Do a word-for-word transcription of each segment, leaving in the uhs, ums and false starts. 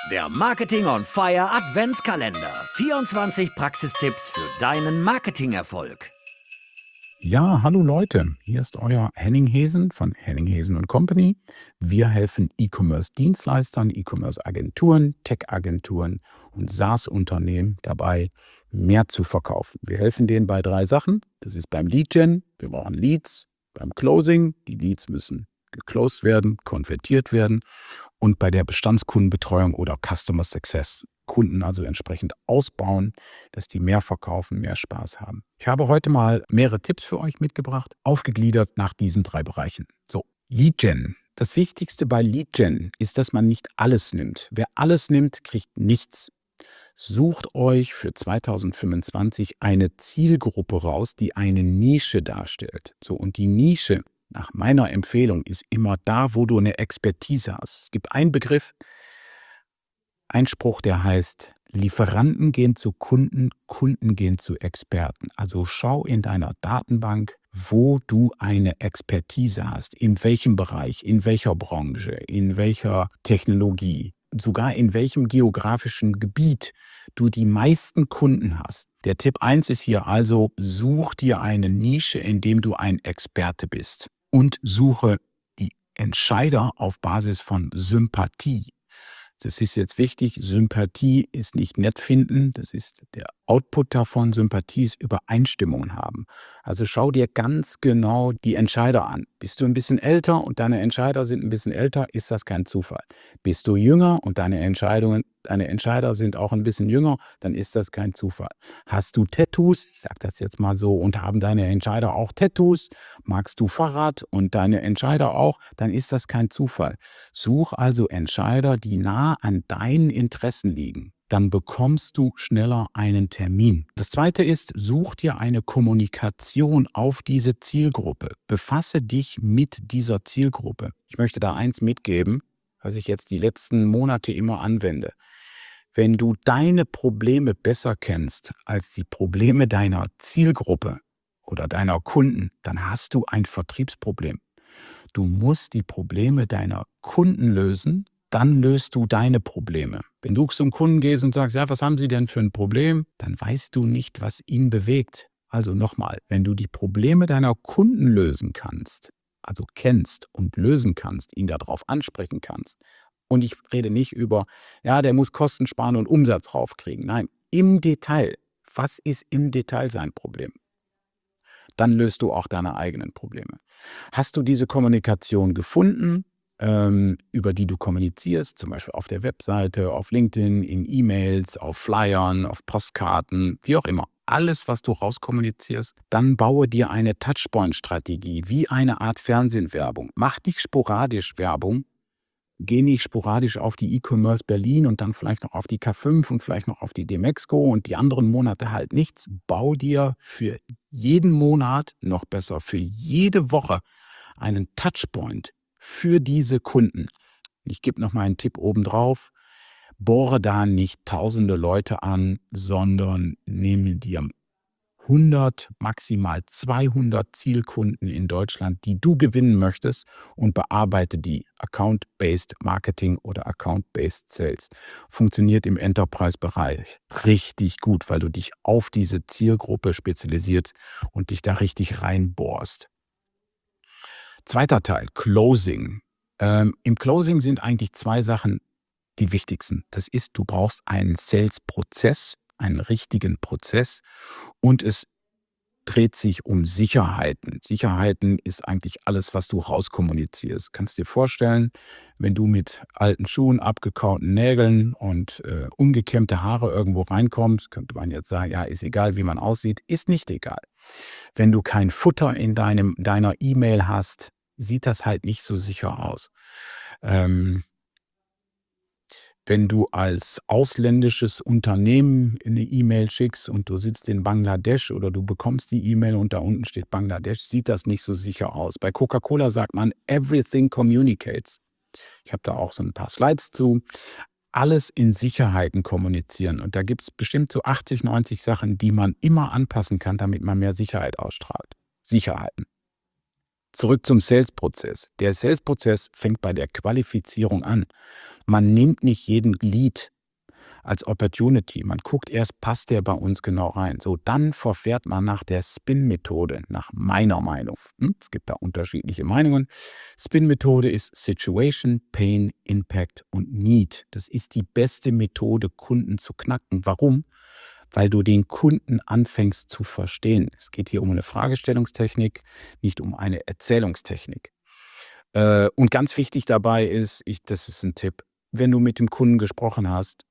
Der Marketing on Fire Adventskalender. vierundzwanzig Praxistipps für deinen Marketingerfolg. Ja, hallo Leute, hier ist euer Henning Hesen von Henning Hesen und Company. Wir helfen E-Commerce-Dienstleistern, E-Commerce-Agenturen, Tech-Agenturen und SaaS-Unternehmen dabei, mehr zu verkaufen. Wir helfen denen bei drei Sachen. Das ist beim Lead-Gen, wir brauchen Leads, beim Closing, die Leads müssen geclosed werden, konvertiert werden und bei der Bestandskundenbetreuung oder Customer Success. Kunden also entsprechend ausbauen, dass die mehr verkaufen, mehr Spaß haben. Ich habe heute mal mehrere Tipps für euch mitgebracht, aufgegliedert nach diesen drei Bereichen. So, Lead Gen. Das Wichtigste bei Lead Gen ist, dass man nicht alles nimmt. Wer alles nimmt, kriegt nichts. Sucht euch für zweitausendfünfundzwanzig eine Zielgruppe raus, die eine Nische darstellt. So, und die Nische, nach meiner Empfehlung, ist immer da, wo du eine Expertise hast. Es gibt einen Begriff, ein Spruch, der heißt, Lieferanten gehen zu Kunden, Kunden gehen zu Experten. Also schau in deiner Datenbank, wo du eine Expertise hast, in welchem Bereich, in welcher Branche, in welcher Technologie, sogar in welchem geografischen Gebiet du die meisten Kunden hast. Der Tipp eins ist hier also, such dir eine Nische, in dem du ein Experte bist und suche die Entscheider auf Basis von Sympathie. Das ist jetzt wichtig, Sympathie ist nicht nett finden, das ist der Output davon, Sympathie ist Übereinstimmungen haben. Also schau dir ganz genau die Entscheider an. Bist du ein bisschen älter und deine Entscheider sind ein bisschen älter, ist das kein Zufall. Bist du jünger und deine Entscheidungen, deine Entscheider sind auch ein bisschen jünger, dann ist das kein Zufall. Hast du Tattoos, ich sage das jetzt mal so, und haben deine Entscheider auch Tattoos, magst du Fahrrad und deine Entscheider auch, dann ist das kein Zufall. Such also Entscheider, die nah an deinen Interessen liegen. Dann bekommst du schneller einen Termin. Das zweite ist, such dir eine Kommunikation auf diese Zielgruppe. Befasse dich mit dieser Zielgruppe. Ich möchte da eins mitgeben, was ich jetzt die letzten Monate immer anwende. Wenn du deine Probleme besser kennst als die Probleme deiner Zielgruppe oder deiner Kunden, dann hast du ein Vertriebsproblem. Du musst die Probleme deiner Kunden lösen, dann löst du deine Probleme. Wenn du zum Kunden gehst und sagst, ja, was haben Sie denn für ein Problem? Dann weißt du nicht, was ihn bewegt. Also nochmal, wenn du die Probleme deiner Kunden lösen kannst, also kennst und lösen kannst, ihn darauf ansprechen kannst, und ich rede nicht über, ja, der muss Kosten sparen und Umsatz raufkriegen. Nein, im Detail. Was ist im Detail sein Problem? Dann löst du auch deine eigenen Probleme. Hast du diese Kommunikation gefunden, ähm, über die du kommunizierst, zum Beispiel auf der Webseite, auf LinkedIn, in E-Mails, auf Flyern, auf Postkarten, wie auch immer. Alles, was du rauskommunizierst, dann baue dir eine Touchpoint-Strategie, wie eine Art Fernsehwerbung. Mach nicht sporadisch Werbung, geh nicht sporadisch auf die E-Commerce Berlin und dann vielleicht noch auf die K fünf und vielleicht noch auf die Demexco und die anderen Monate halt nichts. Bau dir für jeden Monat, noch besser für jede Woche, einen Touchpoint für diese Kunden. Ich gebe noch mal einen Tipp obendrauf. Bohre da nicht tausende Leute an, sondern nehme dir hundert, maximal zweihundert Zielkunden in Deutschland, die du gewinnen möchtest, und bearbeite die. Account-Based Marketing oder Account-Based Sales. Funktioniert im Enterprise-Bereich richtig gut, weil du dich auf diese Zielgruppe spezialisierst und dich da richtig reinbohrst. Zweiter Teil, Closing. Ähm, Im Closing sind eigentlich zwei Sachen die wichtigsten. Das ist, du brauchst einen Sales-Prozess, einen richtigen Prozess, und es dreht sich um Sicherheiten. Sicherheiten ist eigentlich alles, was du rauskommunizierst. Kannst dir vorstellen, wenn du mit alten Schuhen, abgekauten Nägeln und äh, ungekämmte Haare irgendwo reinkommst, könnte man jetzt sagen, ja, ist egal, wie man aussieht, ist nicht egal. Wenn du kein Futter in deinem, deiner E-Mail hast, sieht das halt nicht so sicher aus. Ähm, Wenn du als ausländisches Unternehmen eine E-Mail schickst und du sitzt in Bangladesch oder du bekommst die E-Mail und da unten steht Bangladesch, sieht das nicht so sicher aus. Bei Coca-Cola sagt man, everything communicates. Ich habe da auch so ein paar Slides zu. Alles in Sicherheiten kommunizieren. Und da gibt es bestimmt so achtzig, neunzig Sachen, die man immer anpassen kann, damit man mehr Sicherheit ausstrahlt. Sicherheiten. Zurück zum Sales-Prozess. Der Sales-Prozess fängt bei der Qualifizierung an. Man nimmt nicht jeden Lead als Opportunity. Man guckt erst, passt der bei uns genau rein. So, dann verfährt man nach der Spin-Methode, nach meiner Meinung. Hm? Es gibt da unterschiedliche Meinungen. Spin-Methode ist Situation, Pain, Impact und Need. Das ist die beste Methode, Kunden zu knacken. Warum? Weil du den Kunden anfängst zu verstehen. Es geht hier um eine Fragestellungstechnik, nicht um eine Erzählungstechnik. Äh, und ganz wichtig dabei ist, ich, das ist ein Tipp, wenn du mit dem Kunden gesprochen hast,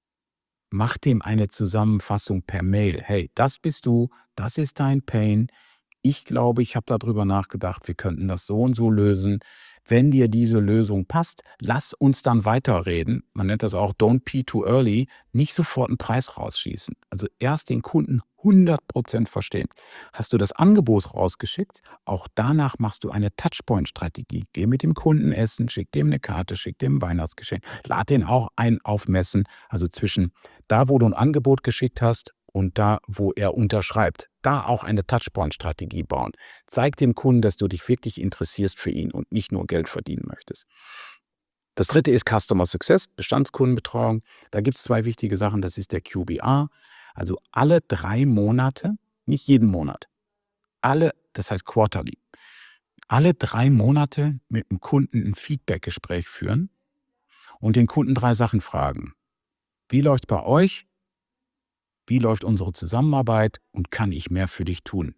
mach dem eine Zusammenfassung per Mail. Hey, das bist du, das ist dein Pain. Ich glaube, ich habe darüber nachgedacht, wir könnten das so und so lösen. Wenn dir diese Lösung passt, lass uns dann weiterreden. Man nennt das auch Don't pee too early. Nicht sofort einen Preis rausschießen. Also erst den Kunden hundert Prozent verstehen. Hast du das Angebot rausgeschickt? Auch danach machst du eine Touchpoint-Strategie. Geh mit dem Kunden essen, schick dem eine Karte, schick dem ein Weihnachtsgeschenk. Lad den auch ein aufmessen. Also zwischen da, wo du ein Angebot geschickt hast und da, wo er unterschreibt. Da auch eine Touchpoint-Strategie bauen. Zeig dem Kunden, dass du dich wirklich interessierst für ihn und nicht nur Geld verdienen möchtest. Das dritte ist Customer Success, Bestandskundenbetreuung. Da gibt es zwei wichtige Sachen. Das ist der Q B R. Also alle drei Monate, nicht jeden Monat, alle, das heißt quarterly, alle drei Monate mit dem Kunden ein Feedback-Gespräch führen und den Kunden drei Sachen fragen. Wie läuft es bei euch? Wie läuft unsere Zusammenarbeit und kann ich mehr für dich tun?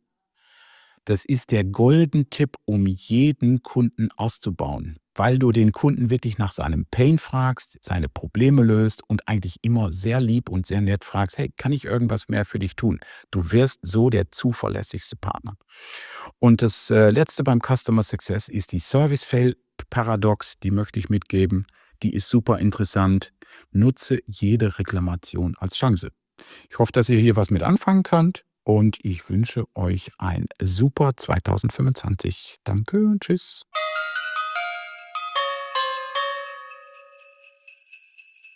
Das ist der golden Tipp, um jeden Kunden auszubauen, weil du den Kunden wirklich nach seinem Pain fragst, seine Probleme löst und eigentlich immer sehr lieb und sehr nett fragst, hey, kann ich irgendwas mehr für dich tun? Du wirst so der zuverlässigste Partner. Und das äh, Letzte beim Customer Success ist die Service-Fail-Paradox, die möchte ich mitgeben. Die ist super interessant. Nutze jede Reklamation als Chance. Ich hoffe, dass ihr hier was mit anfangen könnt und ich wünsche euch ein super zweitausendfünfundzwanzig. Danke und tschüss.